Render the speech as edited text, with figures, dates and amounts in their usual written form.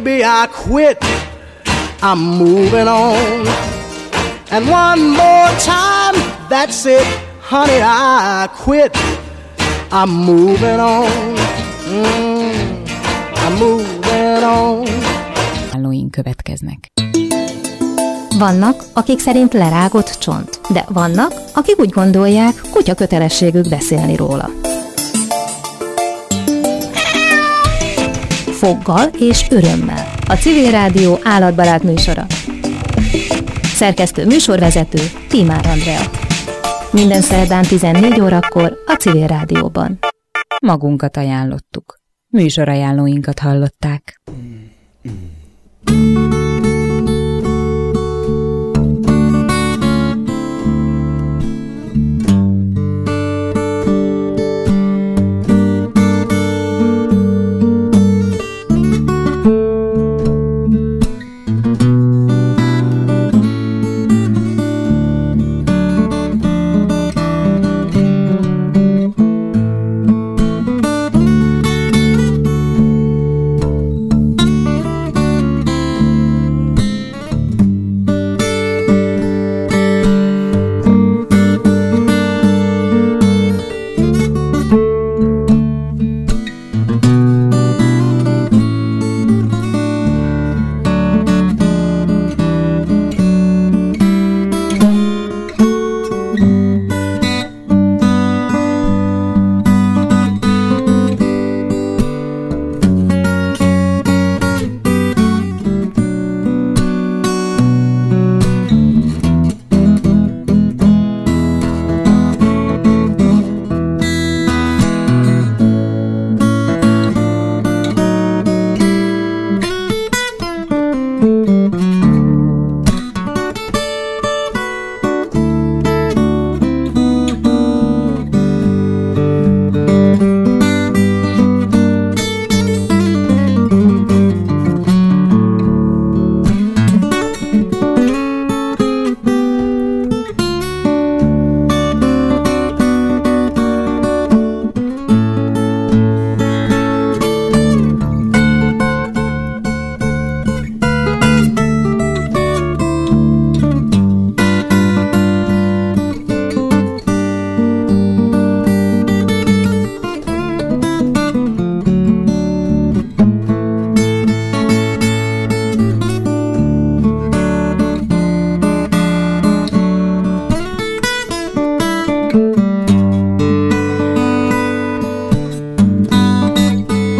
baby, I quit. I'm moving on. And one more time, that's it, honey, I quit. I'm moving on. I'm moving on. Hallóink következnek. Vannak, akik szerint lerágott csont, de vannak, akik úgy gondolják, kutya kötelességük beszélni róla. Foggal és örömmel. A Civil Rádió állatbarát műsora. Szerkesztő műsorvezető Tímár Andrea. Minden szerdán 14 órakor a Civil Rádióban. Magunkat ajánlottuk. Műsorajánlóinkat hallották.